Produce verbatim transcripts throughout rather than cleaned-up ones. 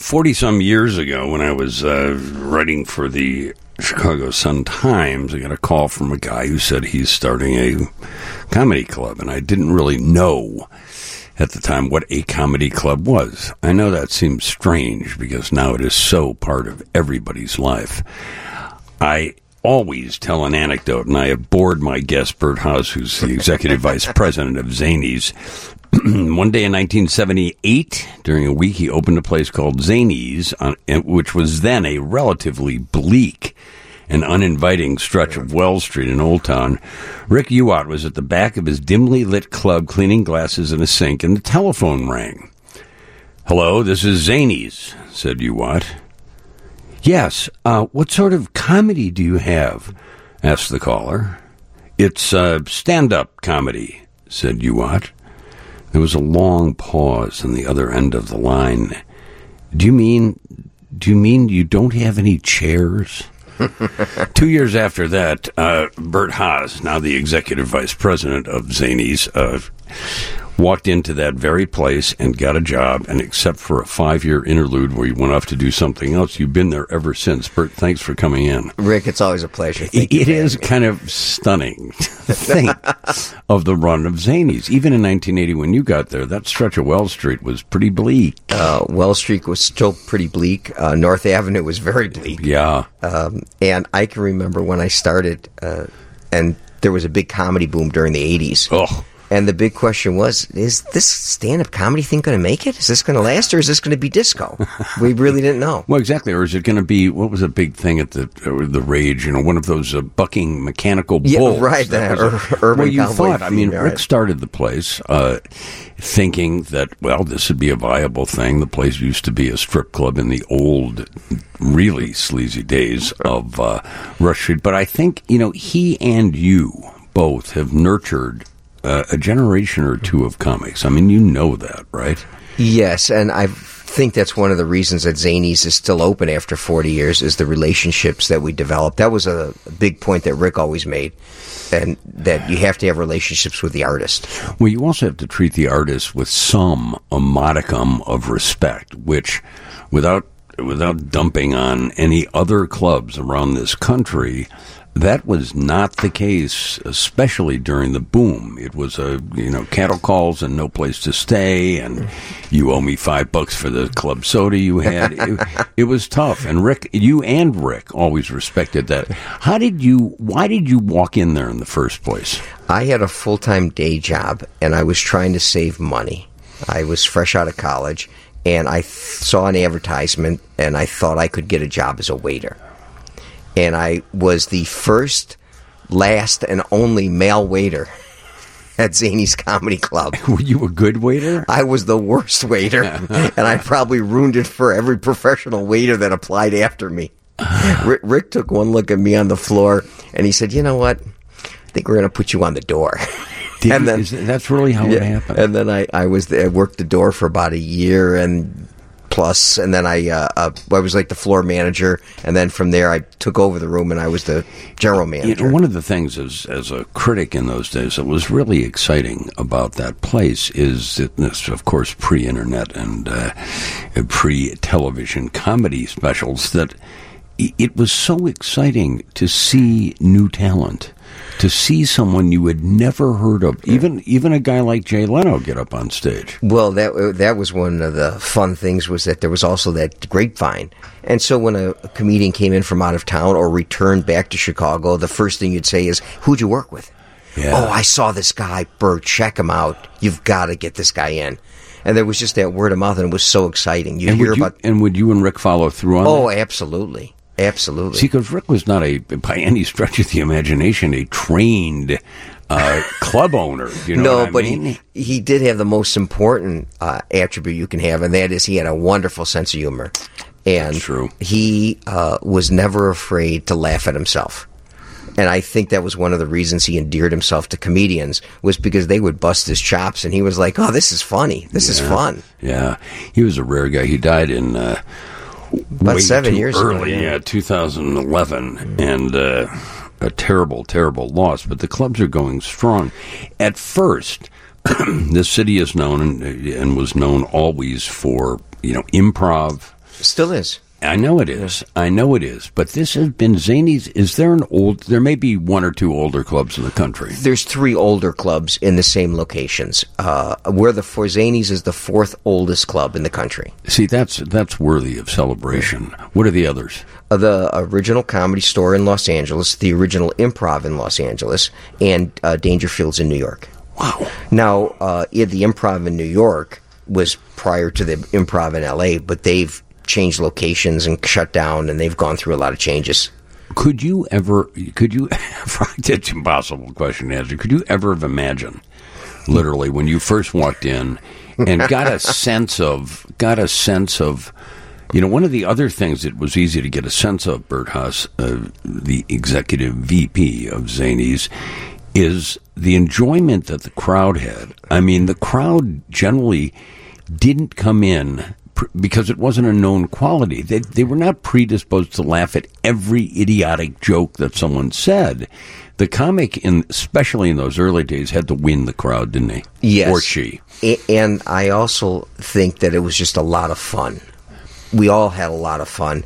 forty-some years ago, when I was uh, writing for the Chicago Sun-Times, I got a call from a guy who said he's starting a comedy club, and I didn't really know at the time what a comedy club was. I know that seems strange because now it is so part of everybody's life. I always tell an anecdote, and I have bored my guest, Bert Haas, who's the executive vice president of Zanies. One day in nineteen seventy-eight, during a week, he opened a place called Zanies, on, which was then a relatively bleak and uninviting stretch of Wells Street in Old Town. Rick Uwatt was at the back of his dimly lit club cleaning glasses in a sink, and the telephone rang. "Hello, this is Zanies," said Uwatt. "Yes, uh, what sort of comedy do you have?" asked the caller. "It's uh, stand-up comedy," said Uwatt. There was a long pause on the other end of the line. Do you mean, do you mean you don't have any chairs?" Two years after that, uh, Bert Haas, now the executive vice president of Zanies, uh, walked into that very place and got a job, and except for a five-year interlude where you went off to do something else, you've been there ever since. Bert, thanks for coming in. Rick, it's always a pleasure. Thank it you is kind of stunning to think of the run of Zanies. Even in nineteen eighty, when you got there, that stretch of Wells Street was pretty bleak. Uh, Wells Street was still pretty bleak. Uh, North Avenue was very bleak. Yeah. Um, and I can remember when I started, uh, and there was a big comedy boom during the eighties. Oh. And the big question was, is this stand-up comedy thing going to make it? Is this going to last, or is this going to be disco? We really didn't know. Well, exactly. Or is it going to be, what was a big thing at the uh, the Rage, you know, one of those uh, bucking mechanical bulls? Yeah, right. That The was a, urban well, you cowboy thought, I mean, theme, Rick right. started the place uh, thinking that, well, this would be a viable thing. The place used to be a strip club in the old, really sleazy days of uh, Rush Street. But I think, you know, he and you both have nurtured Uh, a generation or two of comics. I mean, you know that, right? Yes, and I think that's one of the reasons that Zanies is still open after forty years is the relationships that we developed. That was a big point that Rick always made, and that you have to have relationships with the artist. Well, you also have to treat the artist with some, a modicum of respect, which, without without dumping on any other clubs around this country, that was not the case, especially during the boom. It was a, you know, cattle calls and no place to stay, and you owe me five bucks for the club soda you had. It, it was tough. And Rick, you and Rick always respected that. How did you, why did you walk in there in the first place? I had a full-time day job, and I was trying to save money. I was fresh out of college, and I th- saw an advertisement, and I thought I could get a job as a waiter. And I was the first, last, and only male waiter at Zanies Comedy Club. Were you a good waiter? I was the worst waiter, and I probably ruined it for every professional waiter that applied after me. Rick, Rick took one look at me on the floor, and he said, "You know what? I think we're going to put you on the door." Did and you, then, is, that's really how yeah, it happened. And then I, I was there, I worked the door for about a year and plus, and then I uh, uh, I was like the floor manager, and then from there I took over the room and I was the general manager. You know, one of the things as as a critic in those days that was really exciting about that place is that this, of course, pre-internet and uh, pre-television comedy specials, that it was so exciting to see new talent, to see someone you had never heard of, even even a guy like Jay Leno get up on stage. Well, that that was one of the fun things, was that there was also that grapevine. And so when a, a comedian came in from out of town or returned back to Chicago, the first thing you'd say is, "Who'd you work with?" Yeah. "Oh, I saw this guy, Bert, check him out. You've got to get this guy in." And there was just that word of mouth, and it was so exciting. You'd and hear would you, about... And would you and Rick follow through on Oh, that? absolutely. Absolutely. See, because Rick was not a, by any stretch of the imagination, a trained uh, club owner. You know no, what I but mean? he he did have the most important uh, attribute you can have, and that is he had a wonderful sense of humor. And That's true. he uh, was never afraid to laugh at himself. And I think that was one of the reasons he endeared himself to comedians, was because they would bust his chops, and he was like, "Oh, this is funny. This yeah. is fun." Yeah. He was a rare guy. He died in... Uh, About way seven too years early, ago. yeah, two thousand eleven, and uh, a terrible, terrible loss. But the clubs are going strong. At first, this city is known and, and was known always for, you know, improv, Still is. I know it is. I know it is. But this has been Zanies. Is there an old? There may be one or two older clubs in the country. There's three older clubs in the same locations. Uh, we're the for Zanies is the fourth oldest club in the country. See, that's that's worthy of celebration. What are the others? Uh, the original Comedy Store in Los Angeles, the original Improv in Los Angeles, and uh, Dangerfields in New York. Wow. Now, uh, yeah, the Improv in New York was prior to the Improv in L A, but they've changed locations and shut down, and they've gone through a lot of changes. Could you ever, could you, it's an impossible question to answer, could you ever have imagined, literally, when you first walked in and got a sense of, got a sense of, you know, one of the other things that was easy to get a sense of, Bert Haas, uh, the executive V P of Zanies, is the enjoyment that the crowd had. I mean, the crowd generally didn't come in because it wasn't a known quality. They they were not predisposed to laugh at every idiotic joke that someone said. The comic, in, especially in those early days, had to win the crowd, didn't he? Yes. Or she. And I also think that it was just a lot of fun. We all had a lot of fun.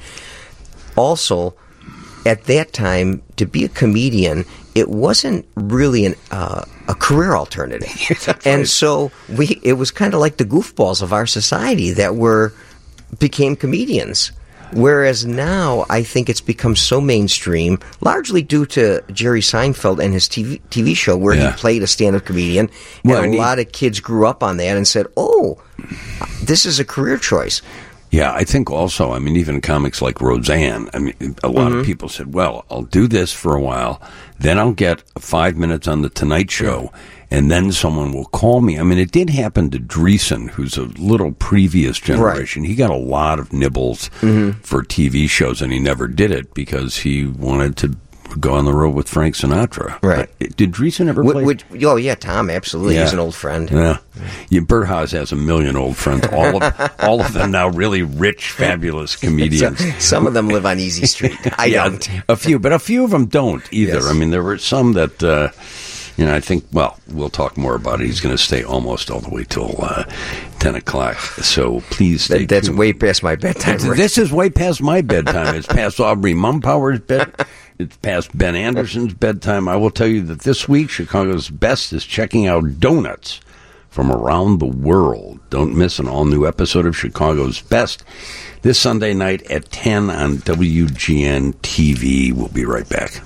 Also, at that time, to be a comedian, it wasn't really an, uh, a career alternative. And right. so we it was kind of like the goofballs of our society that were became comedians. Whereas now, I think it's become so mainstream, largely due to Jerry Seinfeld and his T V, T V show where yeah. he played a stand-up comedian. And well, a and lot he, of kids grew up on that and said, oh, this is a career choice. Yeah, I think also, I mean, even comics like Roseanne, I mean, a lot mm-hmm. of people said, well, I'll do this for a while, then I'll get five minutes on The Tonight Show, and then someone will call me. I mean, it did happen to Dreesen, who's a little previous generation. Right. He got a lot of nibbles mm-hmm. for T V shows, and he never did it because he wanted to go on the road with Frank Sinatra. Right. Uh, did Dreesen ever play? Would, would, oh, yeah, Tom, absolutely. Yeah. He's an old friend. Yeah. yeah Bert Haas has a million old friends, all of all of them now really rich, fabulous comedians. So, some of them live on Easy Street. I yeah, don't. A few, but a few of them don't either. Yes. I mean, there were some that, uh, you know, I think, well, we'll talk more about it. He's going to stay almost all the way till uh, ten o'clock. So please stay that, That's tuned. way past my bedtime. Right? This is way past my bedtime. It's past Aubrey Mumpower's bed. It's past Ben Anderson's bedtime. I will tell you that this week, Chicago's Best is checking out donuts from around the world. Don't miss an all-new episode of Chicago's Best this Sunday night at ten on W G N T V. We'll be right back.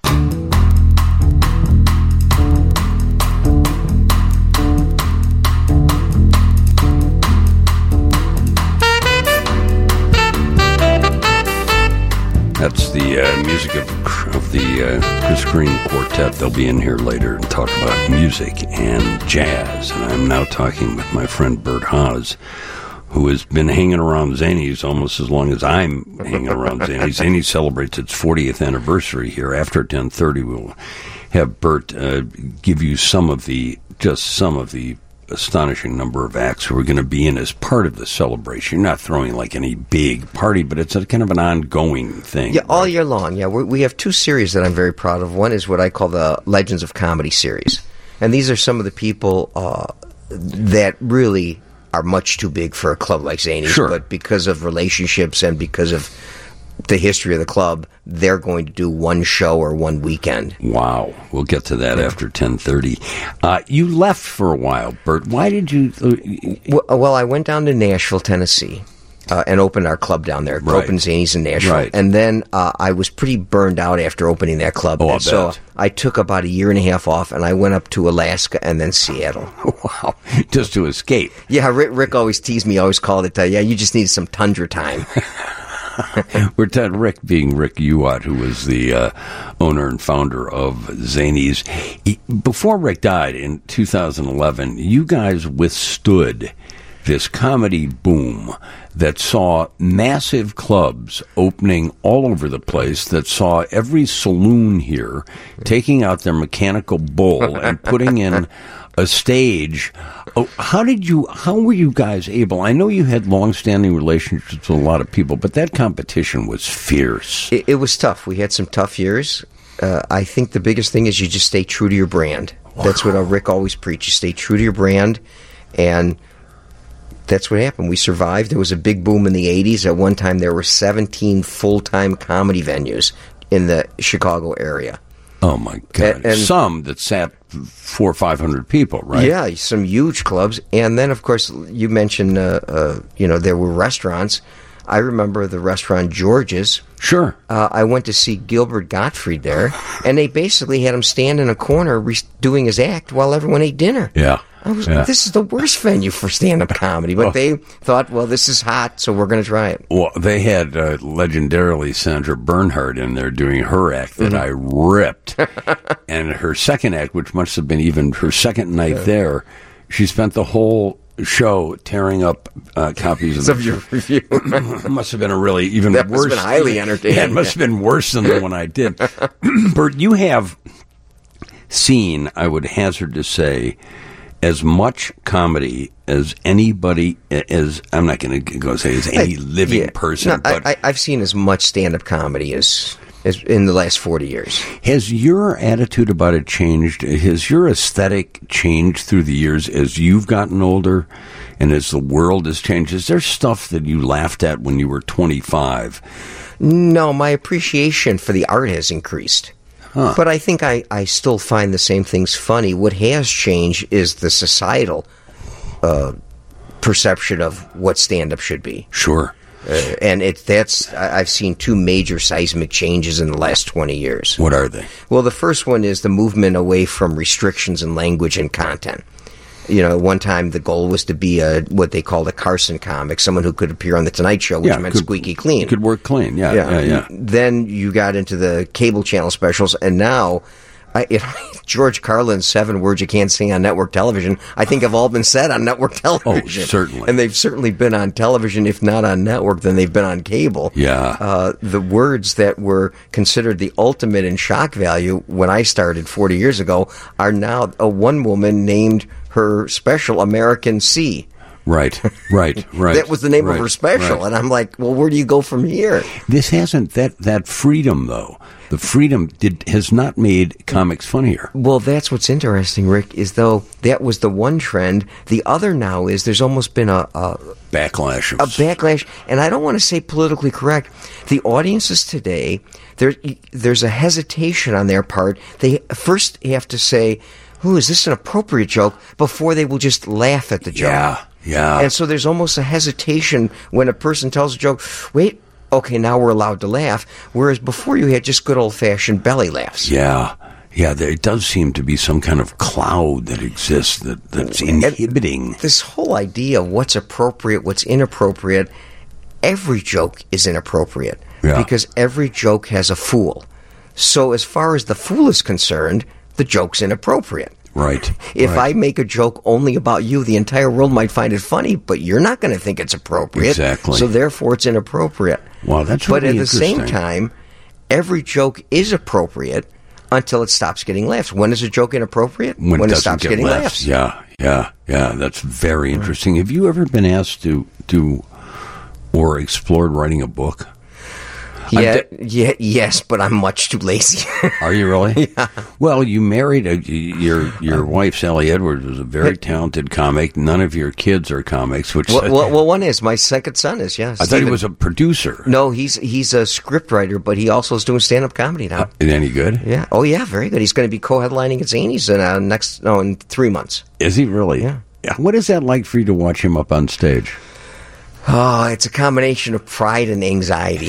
That's the uh, music of, of the uh, Chris Green Quartet. They'll be in here later and talk about music and jazz. And I'm now talking with my friend Bert Haas, who has been hanging around Zanies almost as long as I'm hanging around Zanies. Zanies celebrates its fortieth anniversary here. After ten thirty, we'll have Bert uh, give you some of the, just some of the astonishing number of acts who are going to be in as part of the celebration. You're not throwing like any big party, but it's a kind of an ongoing thing. Yeah, all right? year long. Yeah, we we have two series that I'm very proud of. One is what I call the Legends of Comedy series, and these are some of the people uh, that really are much too big for a club like Zanies, sure. but because of relationships and because of the history of the club, they're going to do one show or one weekend. Wow. We'll get to that yeah. after ten thirty. Uh, you left for a while, Bert. Why did you... Uh, well, well, I went down to Nashville, Tennessee, uh, and opened our club down there. Right. Opened Zanies in Nashville. Right. And then uh, I was pretty burned out after opening that club. Oh, and I so bet. I took about a year and a half off, and I went up to Alaska and then Seattle. Wow. Just to escape. Yeah, Rick, Rick always teased me, always called it, uh, yeah, you just needed some tundra time. We're talking Rick being Rick Uwat, who was the uh, owner and founder of Zanies. He, before Rick died in two thousand eleven, you guys withstood this comedy boom that saw massive clubs opening all over the place, that saw every saloon here taking out their mechanical bull and putting in a stage. Oh, how did you, how were you guys able, I know you had long-standing relationships with a lot of people, but that competition was fierce. It, it was tough. We had some tough years. Uh, I think the biggest thing is you just stay true to your brand. Wow. That's what uh, Rick always preached. You stay true to your brand, and that's what happened. We survived. There was a big boom in the eighties. At one time, there were seventeen full-time comedy venues in the Chicago area. Oh, my God. And, and some that sat four or five hundred people, right? Yeah, some huge clubs. And then, of course, you mentioned, uh, uh, you know, there were restaurants. I remember the restaurant George's. Sure. Uh, I went to see Gilbert Gottfried there, and they basically had him stand in a corner re- doing his act while everyone ate dinner. Yeah. I was, yeah. This is the worst venue for stand-up comedy, but oh. they thought, well, this is hot, so we're going to try it. Well, they had uh, legendarily Sandra Bernhard in there doing her act that mm-hmm. I ripped. And her second act, which must have been even her second night yeah. there, she spent the whole show tearing up uh, copies of, of your review. It must have been a really even that worse. That must have been highly entertaining. Yeah, it must have been worse than the one I did. Bert, you have seen, I would hazard to say, as much comedy as anybody, as I'm not going to go say as any living yeah. person. No, but I, I've seen as much stand-up comedy as, as in the last forty years. Has your attitude about it changed? Has your aesthetic changed through the years as you've gotten older and as the world has changed? Is there stuff that you laughed at when you were twenty-five? No, my appreciation for the art has increased. Huh. But I think I, I still find the same things funny. What has changed is the societal uh, perception of what stand-up should be. Sure. Uh, and it that's I've seen two major seismic changes in the last twenty years. What are they? Well, the first one is the movement away from restrictions in language and content. You know, one time the goal was to be a what they called a Carson comic, someone who could appear on The Tonight Show, which yeah, meant could, squeaky clean. Could work clean, yeah, yeah, yeah, yeah. Then you got into the cable channel specials, and now I, it, George Carlin's seven words you can't say on network television, I think have all been said on network television. Oh, certainly. And they've certainly been on television, if not on network, then they've been on cable. Yeah. Uh, the words that were considered the ultimate in shock value when I started forty years ago are now a one woman named her special American C. Right, right, right. That was the name right, of her special, right. and I'm like, well, where do you go from here? This hasn't that that freedom though. The freedom did has not made comics funnier. Well, that's what's interesting, Rick, is though that was the one trend. The other now is there's almost been a, a backlash. Of a backlash, and I don't want to say politically correct. The audiences today, there there's a hesitation on their part. They first have to say, "Ooh, is this an appropriate joke?" before they will just laugh at the joke. Yeah, yeah. And so there's almost a hesitation when a person tells a joke. Wait. Okay, now we're allowed to laugh, whereas before you had just good old-fashioned belly laughs. Yeah, yeah, there does seem to be some kind of cloud that exists that, that's inhibiting. And this whole idea of what's appropriate, what's inappropriate, every joke is inappropriate yeah. because every joke has a fool. So as far as the fool is concerned, the joke's inappropriate. Right. If right. I make a joke only about you, the entire world might find it funny, but you're not going to think it's appropriate. Exactly. So therefore, it's inappropriate. Wow, that's really really But at the same time, every joke is appropriate until it stops getting laughs. When is a joke inappropriate? When, when it, it stops get getting laughs. laughs. Yeah, yeah, yeah. That's very interesting. Have you ever been asked to do or explored writing a book? Yeah, yeah, yes, but I'm much too lazy. Are you really? Yeah. Well, you married a, your your wife, Sally Edwards, was a very talented comic. None of your kids are comics. Which well, well, well one is my second son is yes. I Steven. thought he was a producer. No, he's he's a scriptwriter, but he also is doing stand up comedy now. Uh, is any good? Yeah. Oh yeah, very good. He's going to be co-headlining at Zanies in uh, next no in three months. Is he really? Yeah. Yeah. What is that like for you to watch him up on stage? Oh, it's a combination of pride and anxiety.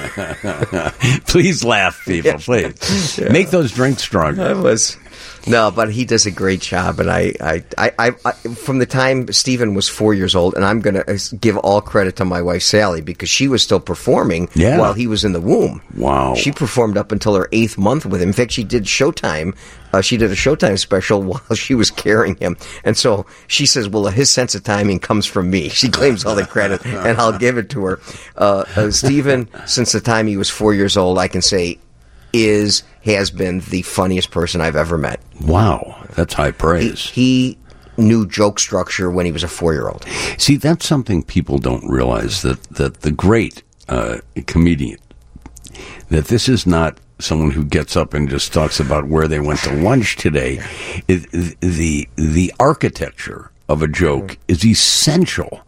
Please laugh, people. Please. Yeah. Make those drinks stronger. I was. No, but he does a great job, and I, I, I, I, I from the time Stephen was four years old, and I'm going to give all credit to my wife Sally because she was still performing yeah. while he was in the womb. Wow! She performed up until her eighth month with him. In fact, she did Showtime. Uh, she did a Showtime special while she was carrying him, and so she says, "Well, his sense of timing comes from me." She claims all the credit, and I'll give it to her. Uh, uh, Stephen, since the time he was four years old, I can say, is has been the funniest person I've ever met. Wow, that's high praise. He, he knew joke structure when he was a four-year-old. See, that's something people don't realize, that, that the great uh, comedian, that this is not someone who gets up and just talks about where they went to lunch today. It, the, the architecture of a joke is essential.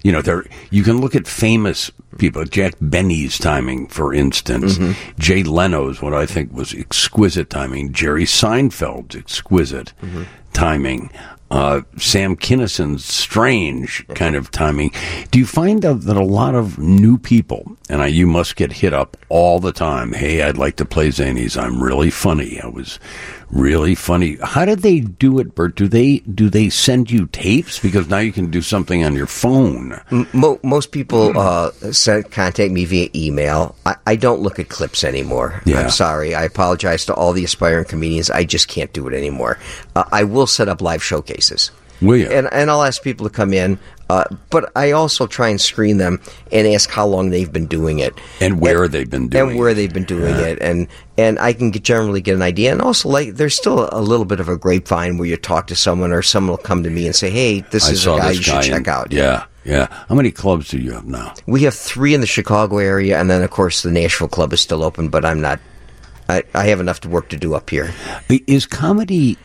You know, there you can look at famous people. Jack Benny's timing, for instance. Mm-hmm. Jay Leno's, what I think was exquisite timing. Jerry Seinfeld's exquisite mm-hmm. timing. Uh, Sam Kinison's strange kind of timing. Do you find that, that a lot of new people, and I, you must get hit up all the time, hey, I'd like to play Zanies. I'm really funny. I was really funny. How did they do it, Bert? Do they do they send you tapes? Because now you can do something on your phone. Mo- most people uh, send, contact me via email. I, I don't look at clips anymore. Yeah. I'm sorry. I apologize to all the aspiring comedians. I just can't do it anymore. Uh, I will set up live showcases. Will you? And, and I'll ask people to come in, uh, but I also try and screen them and ask how long they've been doing it. And where and, they've been doing it. And where they've been doing yeah. it. And and I can get, generally get an idea. And also, like, there's still a little bit of a grapevine where you talk to someone or someone will come to me and say, hey, this I is a guy you should guy check in, out. Yeah, yeah. How many clubs do you have now? We have three in the Chicago area, and then, of course, the Nashville Club is still open, but I'm not... I, I have enough to work to do up here. Is comedy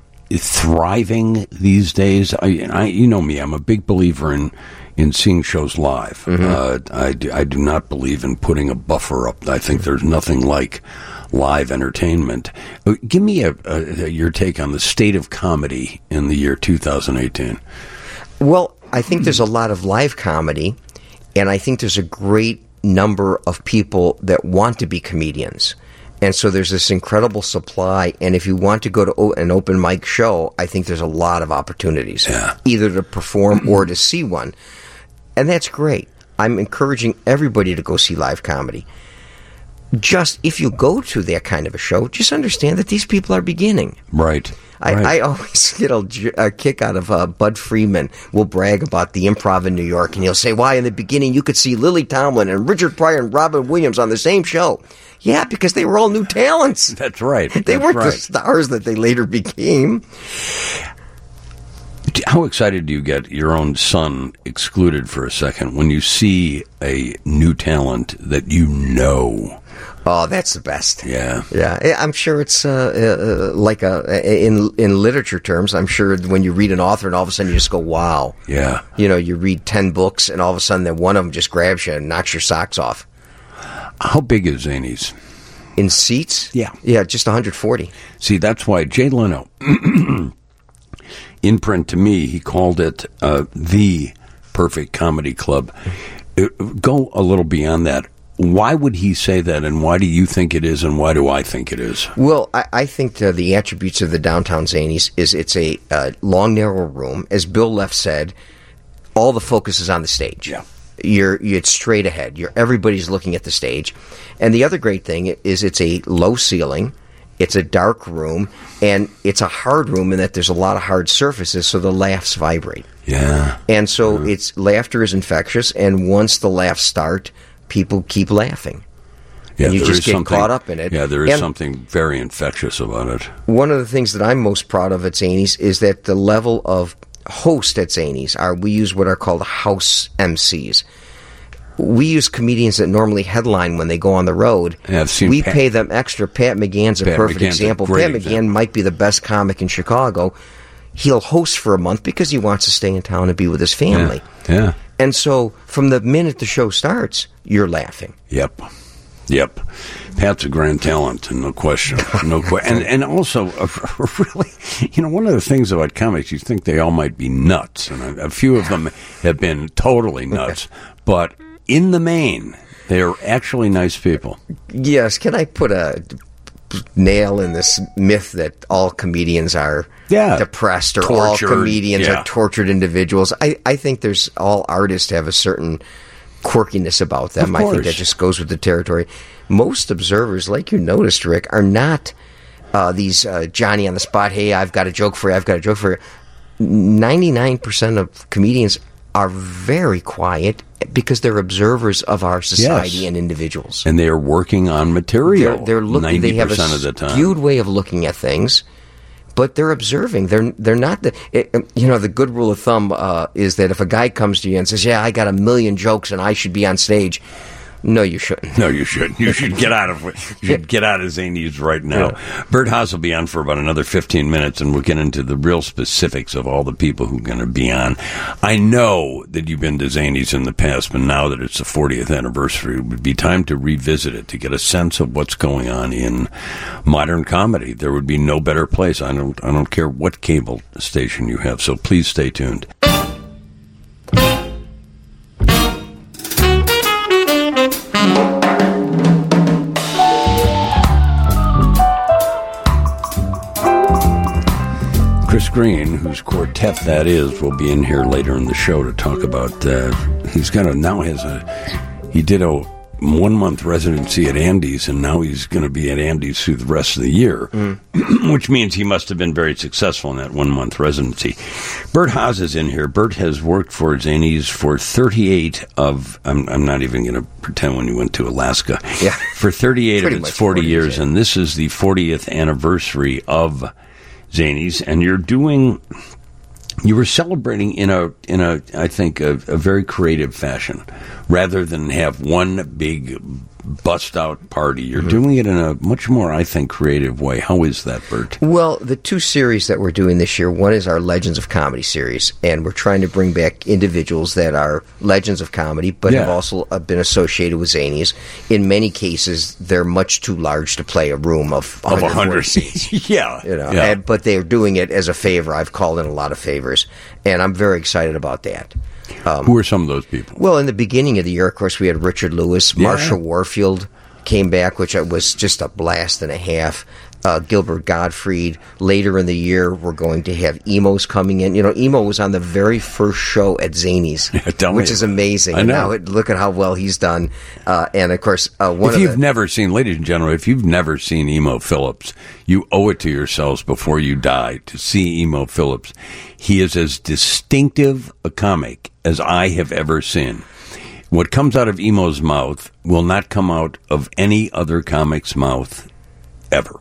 thriving these days? I, I, you know me, I'm a big believer in, in seeing shows live. Mm-hmm. Uh, I, do, I do not believe in putting a buffer up. I think there's nothing like live entertainment. Give me a, a, your take on the state of comedy in the year two thousand eighteen. Well, I think there's a lot of live comedy, and I think there's a great number of people that want to be comedians. And so there's this incredible supply, and if you want to go to o- an open mic show, I think there's a lot of opportunities, yeah. either to perform or to see one. And that's great. I'm encouraging everybody to go see live comedy. Just, if you go to that kind of a show, just understand that these people are beginning. Right. I, right. I always get a, a kick out of uh, Bud Freeman will brag about the Improv in New York, and he'll say, why, in the beginning you could see Lily Tomlin and Richard Pryor and Robin Williams on the same show. Yeah, because they were all new talents. That's right. They That's weren't right. the stars that they later became. How excited do you get your own son excluded for a second when you see a new talent that you know? Oh, that's the best. Yeah, yeah. I'm sure it's uh, uh, like a in in literature terms. I'm sure when you read an author and all of a sudden you just go, "Wow!" Yeah. You know, you read ten books and all of a sudden then one of them just grabs you and knocks your socks off. How big is Zanies? In seats? Yeah, yeah, just one hundred forty. See, that's why Jay Leno, in print to me, he called it uh, the perfect comedy club. Uh, go a little beyond that. Why would he say that, and why do you think it is, and why do I think it is? Well, I, I think uh, the attributes of the Downtown Zanies is it's a uh, long, narrow room. As Bill Leff said, all the focus is on the stage. Yeah. You're, you're it's straight ahead. You're everybody's looking at the stage. And the other great thing is it's a low ceiling, it's a dark room, and it's a hard room in that there's a lot of hard surfaces, so the laughs vibrate. Yeah. And so yeah. it's laughter is infectious, and once the laughs start, people keep laughing. Yeah, and you there just is get something, caught up in it. Yeah, there is and something very infectious about it. One of the things that I'm most proud of at Zanies is that the level of host at Zanies are, we use what are called house M Cs. We use comedians that normally headline when they go on the road. Yeah, I've seen we Pat, pay them extra. Pat McGann's a Pat perfect McGann's example. A great Pat McGann example. might be the best comic in Chicago. He'll host for a month because he wants to stay in town and be with his family. Yeah. yeah. And so from the minute the show starts, you're laughing. Yep. Yep. Pat's a grand talent, no question. No question. And, and also, uh, really, you know, one of the things about comics, you think they all might be nuts. And a, a few of them have been totally nuts. But in the main, they're actually nice people. Yes. Can I put a nail in this myth that all comedians are yeah. depressed or tortured. all comedians yeah. are tortured individuals? I, I think there's all artists have a certain quirkiness about them. I think that just goes with the territory. Most observers, like you noticed, Rick, are not uh, these uh, Johnny on the spot, hey, I've got a joke for you, I've got a joke for you. ninety-nine percent of comedians are very quiet because they're observers of our society yes. and individuals. And they are working on material They're, they're looking, they have a of the time. skewed way of looking at things, but they're observing. They're they're not the it, you know the good rule of thumb uh, is that if a guy comes to you and says, "Yeah, I got a million jokes and I should be on stage," No, you shouldn't. No, you shouldn't. You should get out of you should get out of Zanies right now. Yeah. Bert Haas will be on for about another fifteen minutes, and we'll get into the real specifics of all the people who are going to be on. I know that you've been to Zanies in the past, but now that it's the fortieth anniversary, it would be time to revisit it to get a sense of what's going on in modern comedy. There would be no better place. I don't. I don't care what cable station you have. So please stay tuned. Chris Green, whose quartet that is, will be in here later in the show to talk about. Uh, he's got a now has a he did a one month residency at Andy's, and now he's going to be at Andy's through the rest of the year, mm. which means he must have been very successful in that one month residency. Bert Haas is in here. Bert has worked for Zanies for thirty-eight of. I'm, I'm not even going to pretend when you went to Alaska. Yeah, for thirty-eight of its forty, forty years, yeah. And this is the fortieth anniversary of Zanies, and you're doing, you were celebrating in a, in a, I think, a, a very creative fashion, rather than have one big bust-out party. You're mm-hmm. doing it in a much more, I think, creative way. How is that, Bert? Well, the two series that we're doing this year, one is our Legends of Comedy series, and we're trying to bring back individuals that are legends of comedy, but yeah. have also been associated with Zanies. In many cases, they're much too large to play a room of one hundred seats. yeah. You know, yeah. And, but they're doing it as a favor. I've called in a lot of favors, and I'm very excited about that. Um, Who are some of those people? Well, in the beginning of the year, of course, we had Richard Lewis. Yeah. Marsha Warfield came back, which was just a blast and a half. Uh, Gilbert Gottfried. Later in the year, we're going to have Emos coming in. You know, Emo was on the very first show at Zanies, yeah, which is amazing. I know. And now it, look at how well he's done. Uh, and, of course, uh, one if of you've the, never seen, ladies and gentlemen, if you've never seen Emo Phillips, you owe it to yourselves before you die to see Emo Phillips. He is as distinctive a comic as I have ever seen. What comes out of Emo's mouth will not come out of any other comic's mouth ever.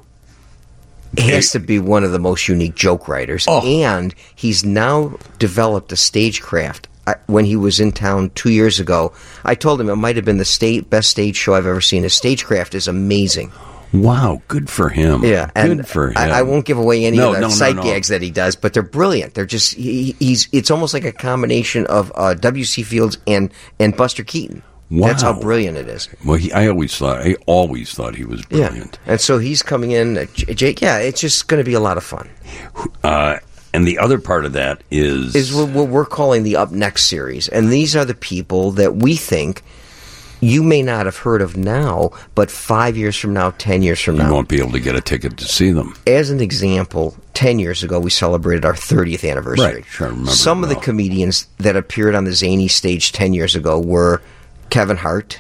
He has to be one of the most unique joke writers. Oh. And he's now developed a stagecraft. I, when he was in town two years ago, I told him it might have been the state, best stage show I've ever seen. His stagecraft is amazing. Wow, good for him. Yeah, and good for him. I, I won't give away any no, of the no, sight no, no. gags that he does, but they're brilliant. They're just he, he's. It's almost like a combination of uh, W C Fields and and Buster Keaton. Wow. That's how brilliant it is. Well, he, I always thought I always thought he was brilliant. Yeah. And so he's coming in. Uh, Jake, yeah, it's just going to be a lot of fun. Uh, and the other part of that is is what we're calling the Up Next series, and these are the people that we think you may not have heard of now, but five years from now, ten years from now, you won't be able to get a ticket to see them. As an example, ten years ago, we celebrated our thirtieth anniversary. Right, sure, I remember Some well. of the comedians that appeared on the Zany stage ten years ago were Kevin Hart,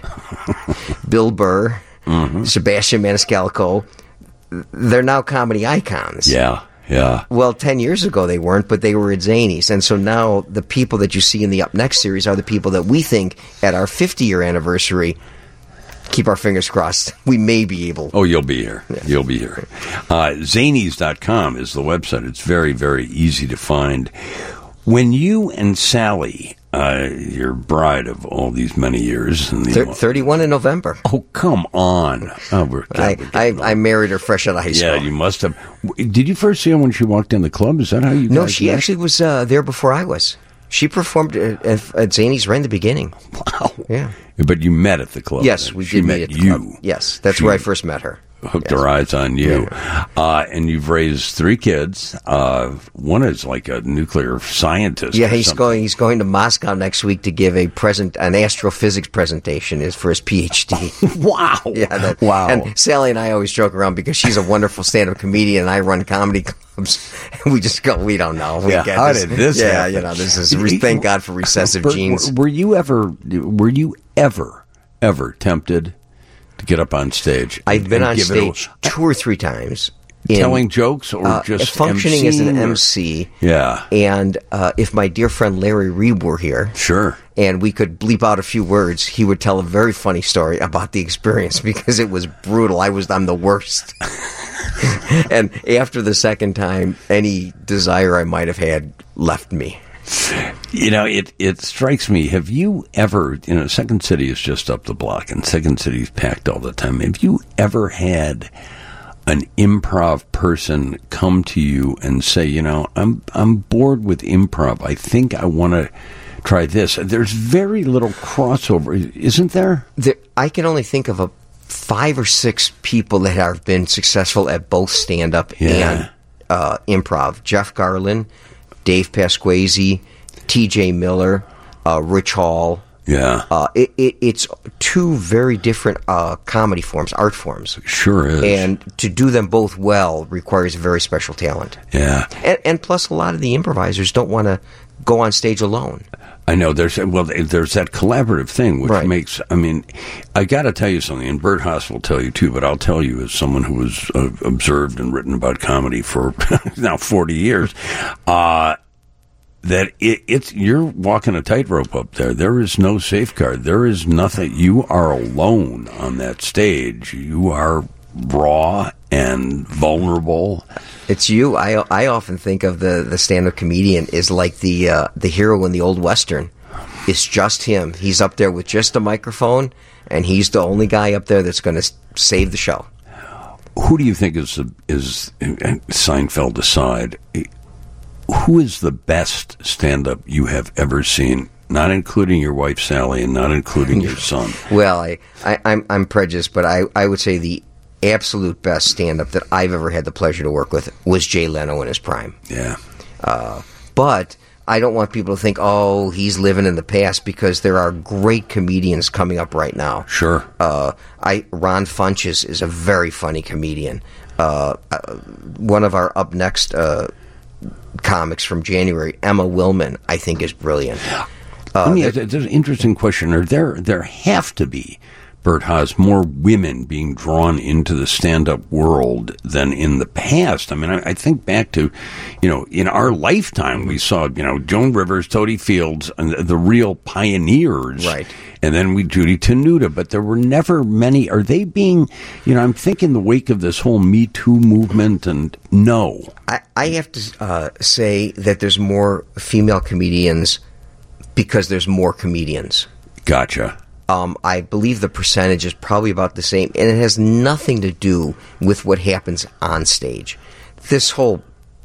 Bill Burr, mm-hmm. Sebastian Maniscalco. They're now comedy icons. Yeah, yeah. Well, ten years ago they weren't, but they were at Zanies. And so now the people that you see in the Up Next series are the people that we think at our fifty-year anniversary, keep our fingers crossed, we may be able. Oh, you'll be here. Yeah. You'll be here. Uh, Zanies dot com is the website. It's very, very easy to find. When you and Sally, uh, your bride of all these many years, and the, Thir- thirty-one in November. Oh, come on! Oh, we're, I, we're I, I married her fresh out of high school. Yeah, you must have. Did you first see her when she walked in the club? Is that how you? No, guys she met? actually was uh, there before I was. She performed at, at, at Zanies right in the beginning. Wow. Yeah. But you met at the club. Yes, then. we she did met meet at the you. club. Yes, that's she where I first met her. Hooked yes. her eyes on you. Yeah. Uh, and you've raised three kids. Uh, one is like a nuclear scientist. Yeah, or he's something. going. He's going to Moscow next week to give a present, an astrophysics presentation, is for his PhD. Wow! Yeah, that, wow! And Sally and I always joke around because she's a wonderful stand-up comedian, and I run comedy clubs. And we just go, we don't know. We Yeah, get how this. did this Yeah, happen? you know, this is. Thank God for recessive Bert, genes. Were you ever? Were you ever? Ever tempted to get up on stage? I've and, been and on give stage it a, two or three times. In, telling jokes or uh, just functioning as an emceeing or- M C. Yeah. And uh, if my dear friend Larry Reeb were here, Sure. and we could bleep out a few words, he would tell a very funny story about the experience because it was brutal. I was I'm the worst. And after the second time, any desire I might have had left me. You know, it, it strikes me, have you ever, you know, Second City is just up the block, and Second City is packed all the time. Have you ever had an improv person come to you and say, you know, I'm I'm bored with improv. I think I want to try this. There's very little crossover, isn't there? there? I can only think of a five or six people that have been successful at both stand-up Yeah. and uh, improv. Jeff Garland, Dave Pasquazi, T J Miller, uh, Rich Hall. Yeah. Uh, it, it, it's two very different uh, comedy forms, art forms. Sure is. And to do them both well requires very special talent. Yeah. And, and plus, a lot of the improvisers don't want to go on stage alone. I know there's well there's that collaborative thing which Right. makes I mean I got to tell you something, and Bert Haas will tell you too, but I'll tell you as someone who has uh, observed and written about comedy for now forty years, uh, that it, it's you're walking a tightrope up there. There is no safeguard. There is nothing. You are alone on that stage. You are raw and vulnerable. It's you. I I often think of the, the stand-up comedian is like the uh, the hero in the old western. It's just him. He's up there with just a microphone, and he's the only guy up there that's going to save the show. Who do you think is the, is and Seinfeld aside? Who is the best stand-up you have ever seen? Not including your wife Sally, and not including your son. Well, I, I I'm I'm prejudiced, but I, I would say the absolute best stand-up that I've ever had the pleasure to work with was Jay Leno in his prime. Yeah. Uh, but I don't want people to think, oh, he's living in the past, because there are great comedians coming up right now. Sure. Uh, I Ron Funches is a very funny comedian. Uh, uh, one of our up next uh, comics from January, Emma Willman, I think is brilliant. Uh, Let me ask, there's an interesting question. Are there there have to be, Bert Haas, more women being drawn into the stand-up world than in the past? I mean, I, I think back to, you know, in our lifetime, we saw, you know, Joan Rivers, Toady Fields, and the, the real pioneers. Right. And then we Judy Tenuta, but there were never many. Are they being, you know, I'm thinking the wake of this whole Me Too movement, and no. I, I have to uh, say that there's more female comedians because there's more comedians. Gotcha. Um, I believe the percentage is probably about the same, and it has nothing to do with what happens on stage. This whole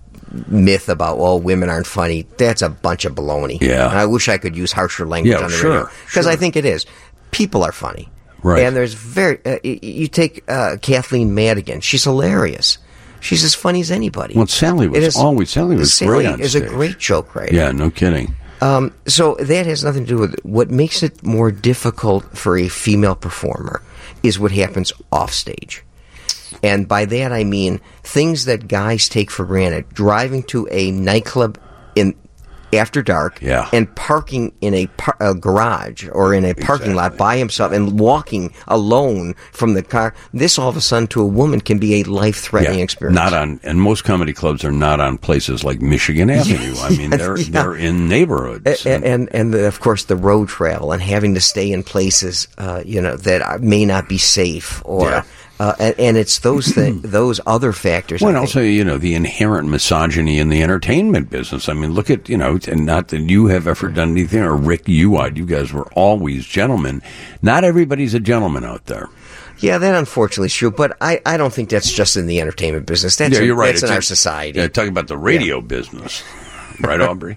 myth about, oh, women aren't funny, that's a bunch of baloney. Yeah. And I wish I could use harsher language Yeah, on the sure, radio, because sure. I think it is. People are funny. Right. And there's very, uh, y- you take uh, Kathleen Madigan, she's hilarious. She's as funny as anybody. Well, Sally was It is- always, Sally was Sally great on is stage. a great joke writer. Yeah, no kidding. Um, so that has nothing to do with it. What makes it more difficult for a female performer is what happens off stage. And by that I mean things that guys take for granted. Driving to a nightclub in after dark, Yeah. and parking in a, par- a garage or in a parking lot Exactly. by himself and walking alone from the car. This all of a sudden to a woman can be a life-threatening Yeah, experience. not on, and most comedy clubs are not on places like Michigan Avenue. I mean, they're yeah. they're in neighborhoods. And and, and the, of course the road travel and having to stay in places uh, you know that are, may not be safe, or Yeah. uh, and, and it's those th- those other factors. Well, I and think. also, you know, the inherent misogyny in the entertainment business. I mean, look at, you know, and not that you have ever done anything, or Rick Uwad, you guys were always gentlemen. Not everybody's a gentleman out there. Yeah, that unfortunately is true, but I, I don't think that's just in the entertainment business. That's Yeah, in, you're right. That's in It's our a- society. Yeah, talking about the radio business. Right, Aubrey?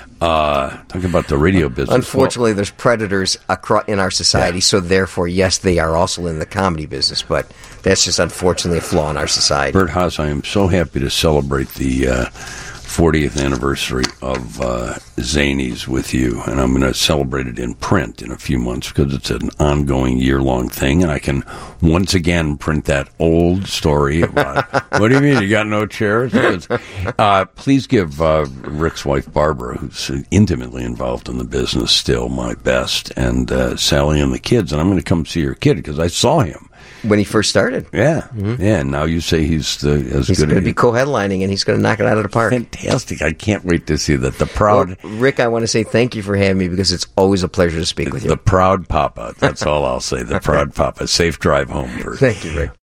uh, talking about the radio business. Unfortunately, there's predators acro- in our society, Yeah. so therefore, yes, they are also in the comedy business, but that's just unfortunately a flaw in our society. Bert Haas, I am so happy to celebrate the uh, fortieth anniversary of uh, Zanies with you, and I'm going to celebrate it in print in a few months because it's an ongoing year-long thing, and I can once again print that old story about, what do you mean, you got no chairs? Because, uh, please give uh, Rick's wife, Barbara, who's intimately involved in the business still, my best, and uh, Sally and the kids, and I'm going to come see your kid because I saw him. When he first started. Yeah, yeah. And now you say he's the, as He's good going as to be co-headlining, and he's going to knock it out of the park. fantastic. I can't wait to see that. The proud, Well, Rick, I want to say thank you for having me, because it's always a pleasure to speak with you. the proud papa. That's all I'll say. The proud papa. Safe drive home, Bert. Thank you, Rick.